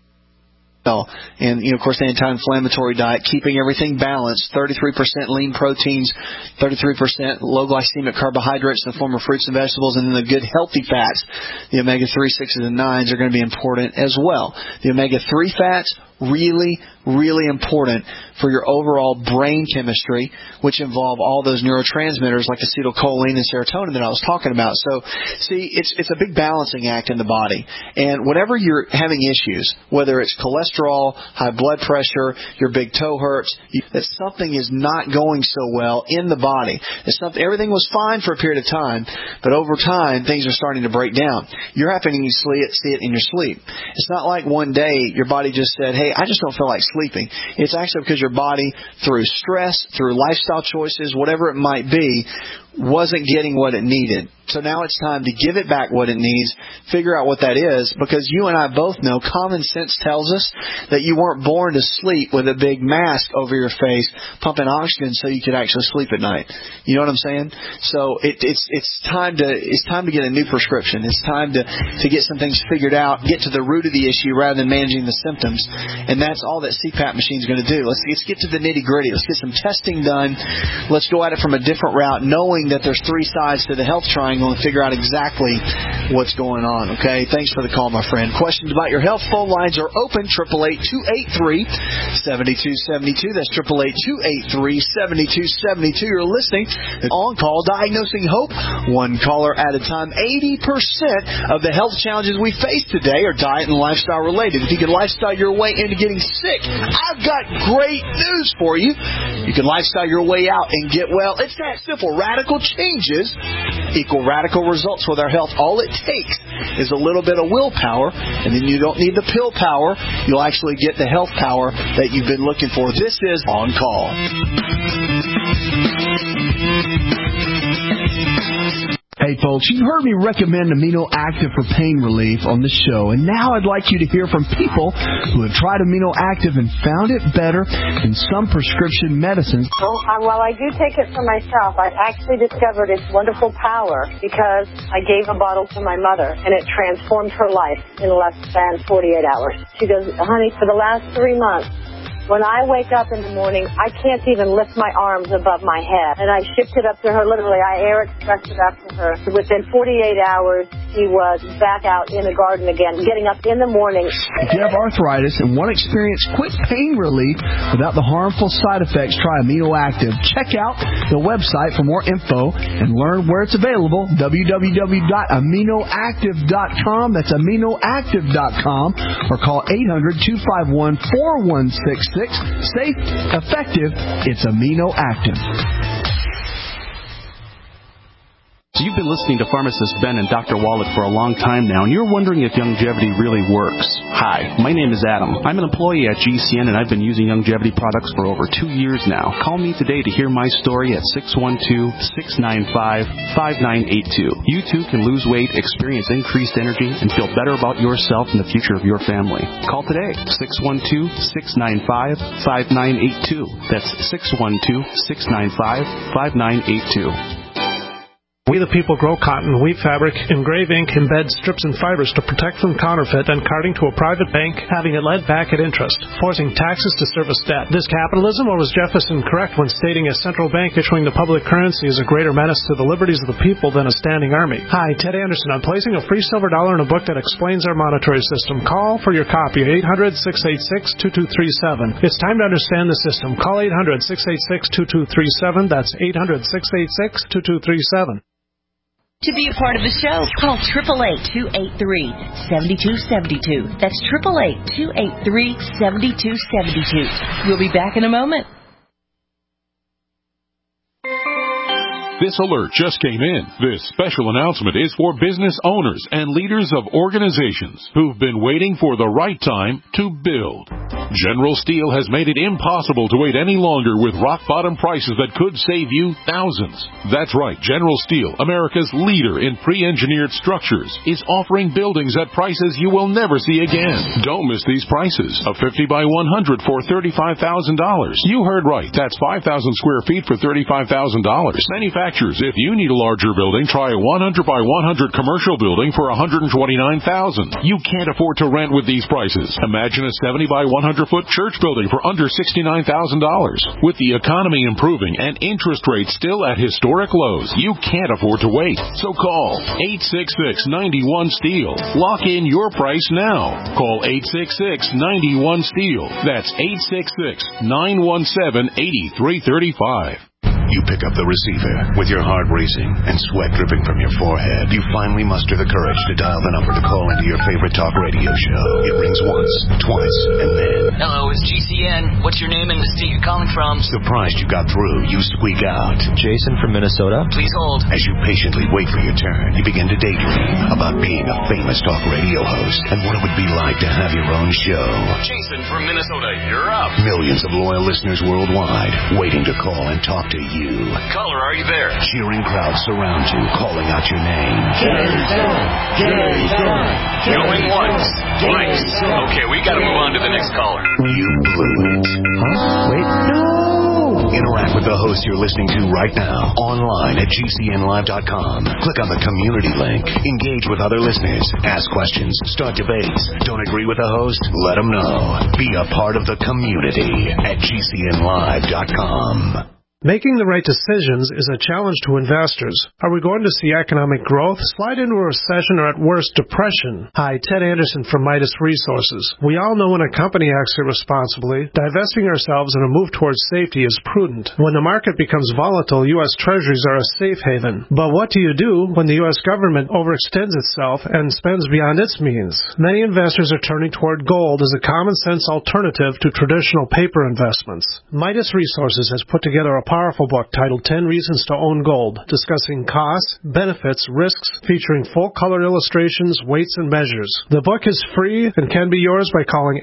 And, of course, the anti-inflammatory diet, keeping everything balanced, 33% lean proteins, 33% low glycemic carbohydrates in the form of fruits and vegetables, and then the good healthy fats, the omega-3, 6s, and 9s are going to be important as well. The omega-3 fats, really, really important for your overall brain chemistry, which involve all those neurotransmitters like acetylcholine and serotonin that I was talking about. So, see, it's a big balancing act in the body. And whenever you're having issues, whether it's cholesterol, high blood pressure, your big toe hurts, that something is not going so well in the body. Everything was fine for a period of time, but over time, things are starting to break down. You're happening to see it in your sleep. It's not like one day your body just said, hey, I just don't feel like sleeping. It's actually because your body, through stress, through lifestyle choices, whatever it might be, wasn't getting what it needed. So now it's time to give it back what it needs, figure out what that is, because you and I both know common sense tells us that you weren't born to sleep with a big mask over your face pumping oxygen so you could actually sleep at night. You know what I'm saying? So it's time to get a new prescription. It's time to get some things figured out, get to the root of the issue rather than managing the symptoms. And that's all that CPAP machine is going to do. Let's get to the nitty-gritty. Let's get some testing done. Let's go at it from a different route, knowing that there's three sides to the health triangle and figure out exactly what's going on, okay? Thanks for the call, my friend. Questions about your health, phone lines are open, 888-283-7272. That's 888-283-7272. You're listening to On Call, Diagnosing Hope, one caller at a time. 80% of the health challenges we face today are diet and lifestyle related. If you can lifestyle your way into getting sick, I've got great news for you. You can lifestyle your way out and get well. It's that simple. Radical changes equal radical results with our health. All it takes is a little bit of willpower, and then you don't need the pill power. You'll actually get the health power that you've been looking for. This is On Call. Hey folks, you've heard me recommend Amino Active for pain relief on the show, and now I'd like you to hear from people who have tried Amino Active and found it better than some prescription medicines. Well, I do take it for myself. I actually discovered its wonderful power because I gave a bottle to my mother, and it transformed her life in less than 48 hours. She goes, honey, for the last 3 months, when I wake up in the morning, I can't even lift my arms above my head. And I shipped it up to her, literally. I air expressed it up to her. Within 48 hours, she was back out in the garden again, getting up in the morning. If you have arthritis and want to experience quick pain relief without the harmful side effects, try Amino Active. Check out the website for more info and learn where it's available, www.aminoactive.com. That's aminoactive.com, or call 800-251-4166. Safe, effective, it's Amino Active. So you've been listening to pharmacist Ben and Dr. Wallach for a long time now, and you're wondering if Youngevity really works. Hi, my name is Adam. I'm an employee at GCN, and I've been using Youngevity products for over 2 years now. Call me today to hear my story at 612-695-5982. You too can lose weight, experience increased energy, and feel better about yourself and the future of your family. Call today, 612-695-5982. That's 612-695-5982. We the people grow cotton, weave fabric, engrave ink, embed strips and fibers to protect from counterfeit and carting to a private bank, having it led back at interest, forcing taxes to service debt. This capitalism, or was Jefferson correct when stating a central bank issuing the public currency is a greater menace to the liberties of the people than a standing army? Hi, Ted Anderson. I'm placing a free silver dollar in a book that explains our monetary system. Call for your copy, 800-686-2237. It's time to understand the system. Call 800-686-2237. That's 800-686-2237. To be a part of the show, call 888-283-7272. That's 888-283-7272. We'll be back in a moment. This alert just came in. This special announcement is for business owners and leaders of organizations who've been waiting for the right time to build. General Steel has made it impossible to wait any longer with rock-bottom prices that could save you thousands. That's right, General Steel, America's leader in pre-engineered structures, is offering buildings at prices you will never see again. Don't miss these prices. A 50 by 100 for $35,000. You heard right. That's 5,000 square feet for $35,000. Manufacturers, if you need a larger building, try a 100 by 100 commercial building for $129,000. You can't afford to rent with these prices. Imagine a 70 by 100-foot church building for under $69,000. With the economy improving and interest rates still at historic lows, you can't afford to wait. So call 866-91-STEEL. Lock in your price now. Call 866-91-STEEL. That's 866-917-8335. You pick up the receiver with your heart racing and sweat dripping from your forehead. You finally muster the courage to dial the number to call into your favorite talk radio show. It rings once, twice, and then... Hello, it's GCN. What's your name and the state you're calling from? Surprised you got through, you squeak out. Jason from Minnesota. Please hold. As you patiently wait for your turn, you begin to daydream about being a famous talk radio host and what it would be like to have your own show. Jason from Minnesota, you're up. Millions of loyal listeners worldwide waiting to call and talk to you. Caller, are you there? Cheering crowds surround you, calling out your name. Jason! Jason! Going once, twice. Okay, we gotta move on to the next caller. You blew it. Huh? Wait, no! Interact with the host you're listening to right now, online at GCNlive.com. Click on the community link. Engage with other listeners. Ask questions. Start debates. Don't agree with the host? Let them know. Be a part of the community at GCNlive.com. Making the right decisions is a challenge to investors. Are we going to see economic growth, slide into a recession, or at worst, depression? Hi, Ted Anderson from Midas Resources. We all know when a company acts irresponsibly, divesting ourselves in a move towards safety is prudent. When the market becomes volatile, U.S. Treasuries are a safe haven. But what do you do when the U.S. government overextends itself and spends beyond its means? Many investors are turning toward gold as a common-sense alternative to traditional paper investments. Midas Resources has put together a powerful book titled 10 Reasons to Own Gold, discussing costs, benefits, risks, featuring full-color illustrations, weights, and measures. The book is free and can be yours by calling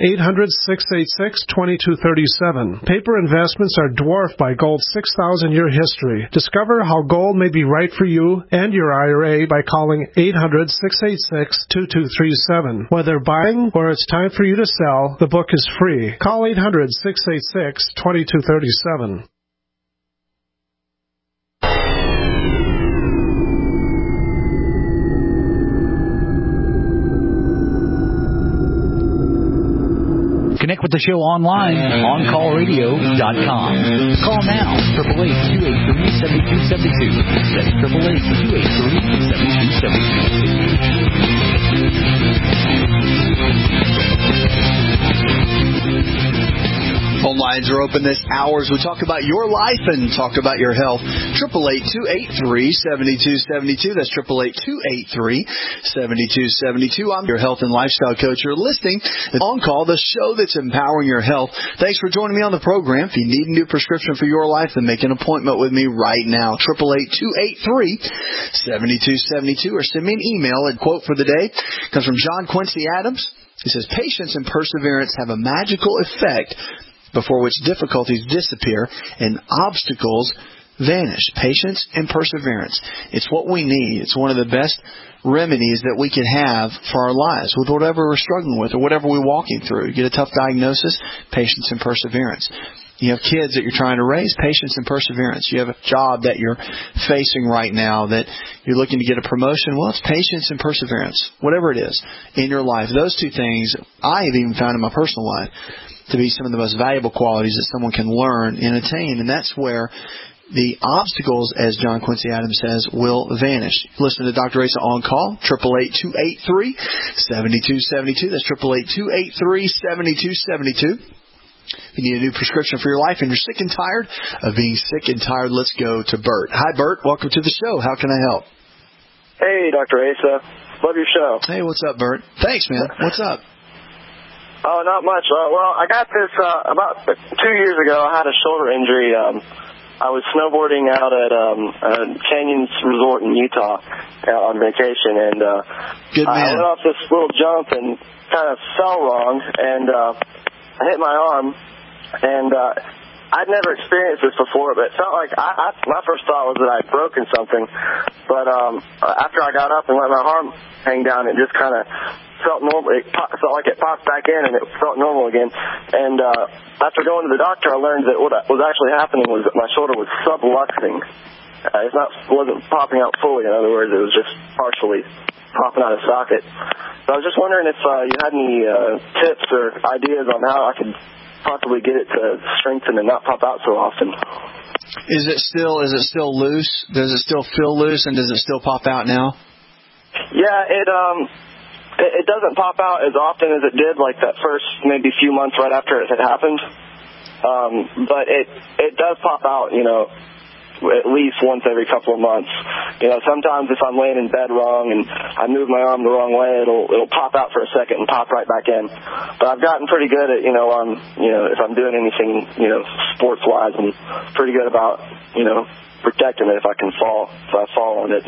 800-686-2237. Paper investments are dwarfed by gold's 6,000-year history. Discover how gold may be right for you and your IRA by calling 800-686-2237. Whether buying or it's time for you to sell, the book is free. Call 800-686-2237. Connect with the show online, OnCallRadio.com. Call now, 888-283-7272. That's 888-283-7272. Phone lines are open this hour as we talk about your life and talk about your health. 888-283-7272. That's 888-283-7272. I'm your health and lifestyle coach. You're listening to On Call, the show that's empowering your health. Thanks for joining me on the program. If you need a new prescription for your life, then make an appointment with me right now. 888-283-7272 or send me an email. And quote for the day comes from John Quincy Adams. He says, patience and perseverance have a magical effect before which difficulties disappear and obstacles vanish. Patience and perseverance. It's what we need. It's one of the best remedies that we can have for our lives with whatever we're struggling with or whatever we're walking through. You get a tough diagnosis, patience and perseverance. You have kids that you're trying to raise, patience and perseverance. You have a job that you're facing right now that you're looking to get a promotion. Well, it's patience and perseverance, whatever it is in your life. Those two things I have even found in my personal life to be some of the most valuable qualities that someone can learn and attain. And that's where the obstacles, as John Quincy Adams says, will vanish. Listen to Dr. Asa On Call, 888-283-7272. That's 888-283-7272. If you need a new prescription for your life and you're sick and tired of being sick and tired, let's go to Bert. Hi, Bert. Welcome to the show. How can I help? Hey, Dr. Asa. Love your show. Hey, what's up, Bert? Thanks, man. What's up? Oh, not much. Well, I got this about 2 years ago. I had a shoulder injury. I was snowboarding out at Canyons Resort in Utah on vacation, and I went off this little jump and kind of fell wrong, and I hit my arm, and I'd never experienced this before, but it felt like my first thought was that I'd broken something. But after I got up and let my arm hang down, it just kind of felt normal. It felt like it popped back in, and it felt normal again. And after going to the doctor, I learned that what was actually happening was that my shoulder was subluxing. It wasn't popping out fully. In other words, it was just partially popping out of socket. So I was just wondering if you had any tips or ideas on how I could possibly get it to strengthen and not pop out so often. Is it still loose? Does it still feel loose, and does it still pop out now? Yeah, it doesn't pop out as often as it did like that first maybe few months right after it had happened. But it does pop out, at least once every couple of months. Sometimes if I'm laying in bed wrong and I move my arm the wrong way, it'll pop out for a second and pop right back in. But I've gotten pretty good at, if I'm doing anything, sports wise, I'm pretty good about, protecting it if I fall on it,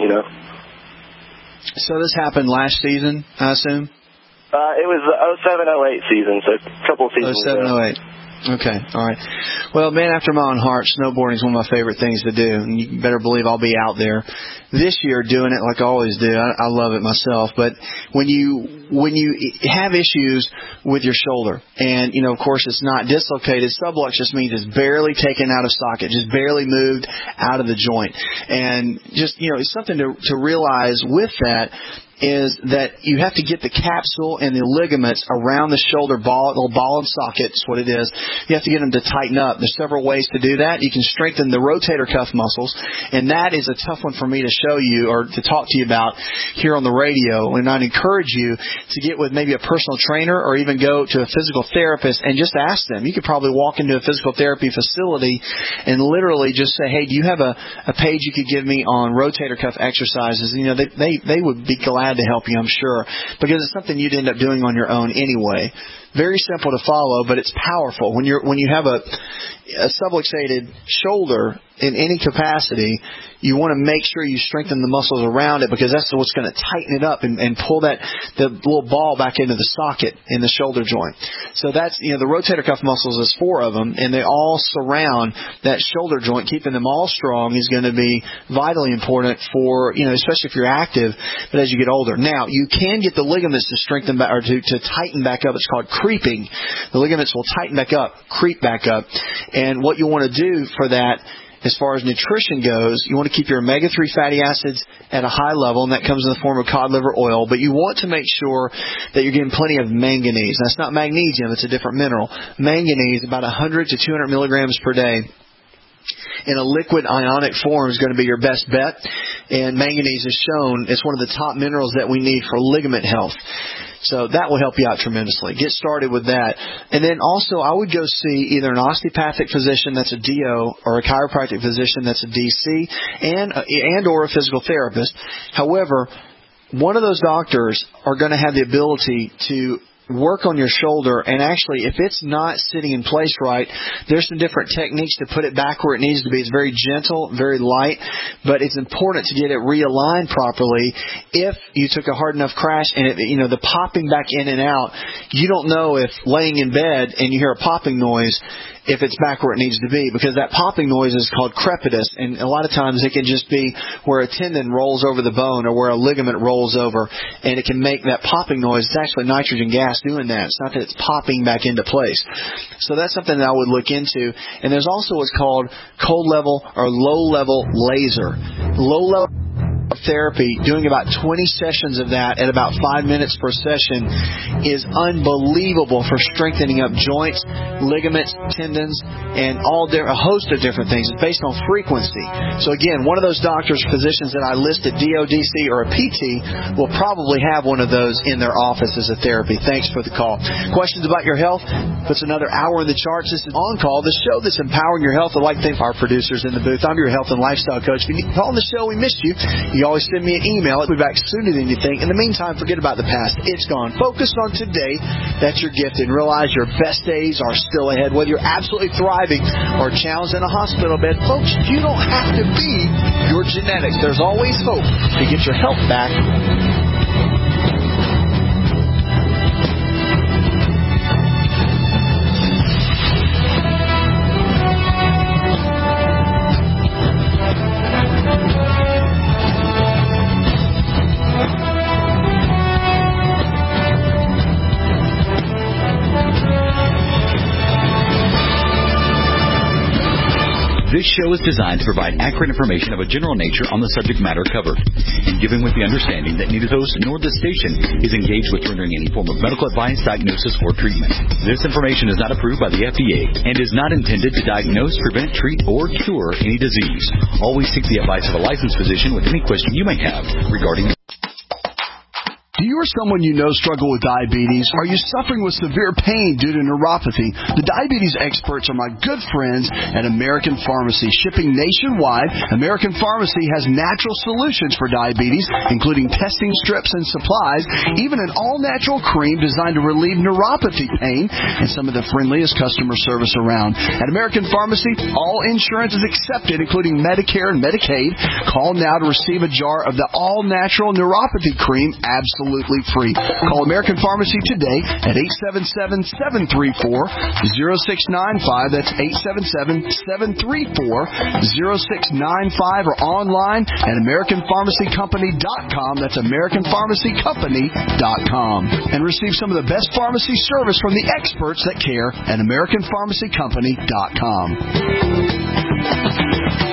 So this happened last season, I assume? It was the 07-08 season, so a couple of seasons ago. 07-08. Okay, all right. Well, man after my own heart, snowboarding is one of my favorite things to do, and you better believe I'll be out there this year doing it like I always do. I love it myself. But when you have issues with your shoulder, and of course it's not dislocated, sublux just means it's barely taken out of socket, just barely moved out of the joint, and just it's something to realize with that. is that you have to get the capsule and the ligaments around the shoulder ball, the ball and socket is what it is. You have to get them to tighten up. There's several ways to do that. You can strengthen the rotator cuff muscles, and that is a tough one for me to show you or to talk to you about here on the radio. And I'd encourage you to get with maybe a personal trainer or even go to a physical therapist and just ask them. You could probably walk into a physical therapy facility and literally just say, hey, do you have a page you could give me on rotator cuff exercises? You know, they would be glad to help you, I'm sure, because it's something you'd end up doing on your own anyway. Very simple to follow, but it's powerful. When you have a subluxated shoulder in any capacity, you want to make sure you strengthen the muscles around it, because that's what's going to tighten it up and pull the little ball back into the socket in the shoulder joint. So that's, the rotator cuff muscles is 4 of them, and they all surround that shoulder joint. Keeping them all strong is going to be vitally important for, especially if you're active, but as you get older. Now, you can get the ligaments to strengthen back, or to tighten back up. It's called creeping. The ligaments will tighten back up, creep back up. And what you want to do for that, as far as nutrition goes, you want to keep your omega-3 fatty acids at a high level, and that comes in the form of cod liver oil. But you want to make sure that you're getting plenty of manganese. That's not magnesium. It's a different mineral. Manganese, about 100 to 200 milligrams per day, in a liquid ionic form is going to be your best bet. And manganese is shown as one of the top minerals that we need for ligament health. So that will help you out tremendously. Get started with that. And then also I would go see either an osteopathic physician that's a DO or a chiropractic physician that's a DC and or a physical therapist. However, one of those doctors are going to have the ability to work on your shoulder, and actually, if it's not sitting in place right, there's some different techniques to put it back where it needs to be. It's very gentle, very light, but it's important to get it realigned properly. If you took a hard enough crash and the popping back in and out, you don't know if laying in bed and you hear a popping noise, if it's back where it needs to be, because that popping noise is called crepitus, and a lot of times it can just be where a tendon rolls over the bone or where a ligament rolls over, and it can make that popping noise. It's actually nitrogen gas doing that. It's not that it's popping back into place. So that's something that I would look into. And there's also what's called cold level or low level laser. Low level therapy, doing about 20 sessions of that at about 5 minutes per session, is unbelievable for strengthening up joints, ligaments, tendons, and a host of different things. It's based on frequency. So again, one of those doctors, physicians that I listed, DODC or a PT, will probably have one of those in their office as a therapy. Thanks for the call. Questions about your health? Puts another hour in the charts. This is On Call, the show that's empowering your health. I'd like to thank our producers in the booth. I'm your health and lifestyle coach. If you need to call on the show, we missed you. You always send me an email. I'll be back sooner than you think. In the meantime, forget about the past. It's gone. Focus on today. That's your gift. And realize your best days are still ahead. Whether you're absolutely thriving or challenged in a hospital bed, folks, you don't have to be your genetics. There's always hope to get your health back. This show is designed to provide accurate information of a general nature on the subject matter covered, and given with the understanding that neither host nor the station is engaged with rendering any form of medical advice, diagnosis, or treatment. This information is not approved by the FDA and is not intended to diagnose, prevent, treat, or cure any disease. Always seek the advice of a licensed physician with any question you may have regarding. Do you or someone you know struggle with diabetes? Are you suffering with severe pain due to neuropathy? The diabetes experts are my good friends at American Pharmacy. Shipping nationwide, American Pharmacy has natural solutions for diabetes, including testing strips and supplies, even an all-natural cream designed to relieve neuropathy pain, and some of the friendliest customer service around. At American Pharmacy, all insurance is accepted, including Medicare and Medicaid. Call now to receive a jar of the all-natural neuropathy cream absolutely free. Call American Pharmacy today at 877-734-0695. That's 877-734-0695, or online at AmericanPharmacyCompany.com. That's AmericanPharmacyCompany.com. And receive some of the best pharmacy service from the experts that care at AmericanPharmacyCompany.com.